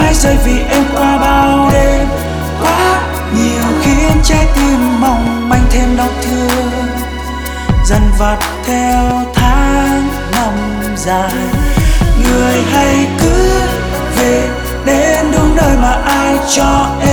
mãi rơi vì em qua bao đêm quá nhiều, khiến trái tim mong manh thêm đau thương. Dần vặt theo tháng năm dài, người hãy cứ về đến đúng nơi mà ai cho em